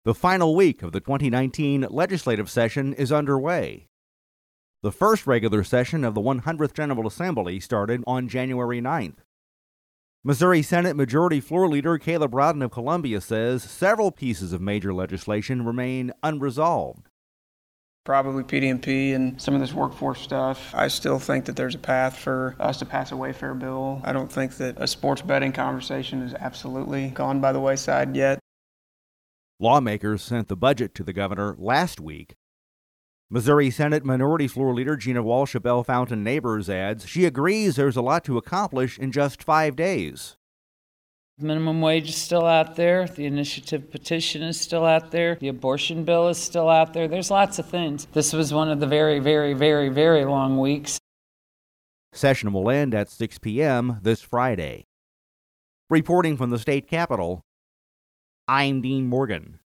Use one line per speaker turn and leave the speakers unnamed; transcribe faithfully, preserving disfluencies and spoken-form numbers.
The final week of the twenty nineteen legislative session is underway. The first regular session of the one hundredth General Assembly started on January ninth. Missouri Senate Majority Floor Leader Caleb Rowden of Columbia says several pieces of major legislation remain unresolved.
Probably P D and P and some of this workforce stuff. I still think that there's a path for us to pass a Wayfair bill. I don't think that a sports betting conversation is absolutely gone by the wayside yet.
Lawmakers sent the budget to the governor last week. Missouri Senate Minority Floor Leader Gina Walsh of Bellefontaine Neighbors adds she agrees there's a lot to accomplish in just five days.
Minimum wage is still out there. The initiative petition is still out there. The abortion bill is still out there. There's lots of things. This was one of the very, very, very, very long weeks.
Session will end at six p.m. this Friday. Reporting from the state capitol, I'm Dean Morgan.